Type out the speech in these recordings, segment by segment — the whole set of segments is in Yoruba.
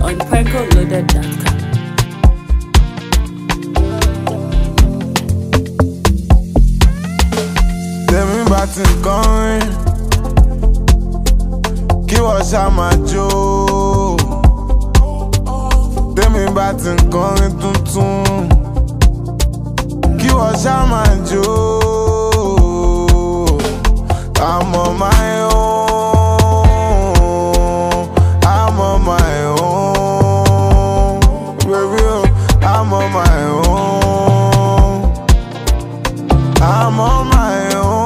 on prankoloaded.com. Tèmi bá ti ń kọrin, kí wọ́n ṣá máa jó. Tèmi bá ti ń kọrin tuntun, kí wọ́n ṣá máa jó. I'm on my own, I'm on my own, baby, I'm on my own, I'm on my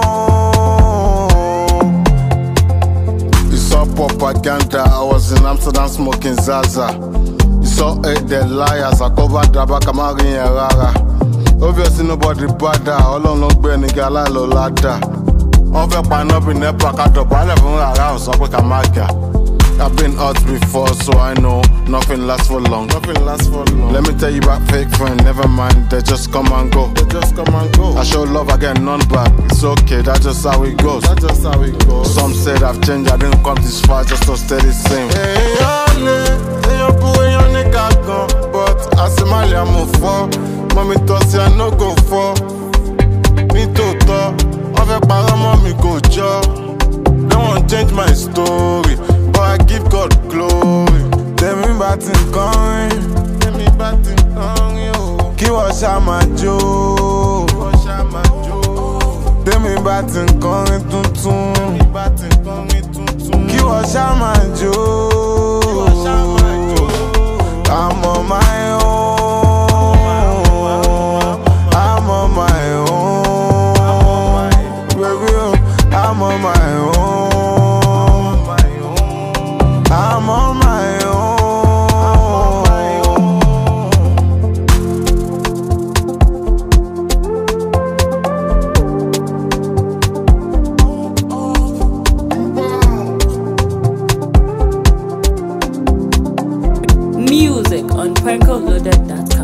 own. You saw propaganda, I was in Amsterdam smoking Zaza. You saw the liars, I covered the back of my rara. Obviously nobody bother, all on long be nigga la lo ladder. On fait pas up in the pack at the bottom around, so quick a marker. I've been out before, so I know nothing lasts for long. Nothing lasts for long. Let me tell you about fake friends, never mind, they just come and go. They just come and go. I show love, I get none back. It's okay, that's just how it goes. That's just how it goes. Some said I've changed, I didn't come this far just to stay the same. Hey, your boy, your nigga gone, but I see my liam for. Mommy thought say I no go for. Me to talk. On fait parler mi go job. Don't want change my story, but I give God glory. Tèmi bá ti ń kọrin, tèmi bá ti ń kọrin o. Kí wọ́n ṣá máa jó. Tèmi bá ti ń kọrin tuntun, kí wọ́n ṣá máa jó. I'm on my own, I'm on my own, baby, I'm on my own, I'm on my own. Music on prankoloaded.com.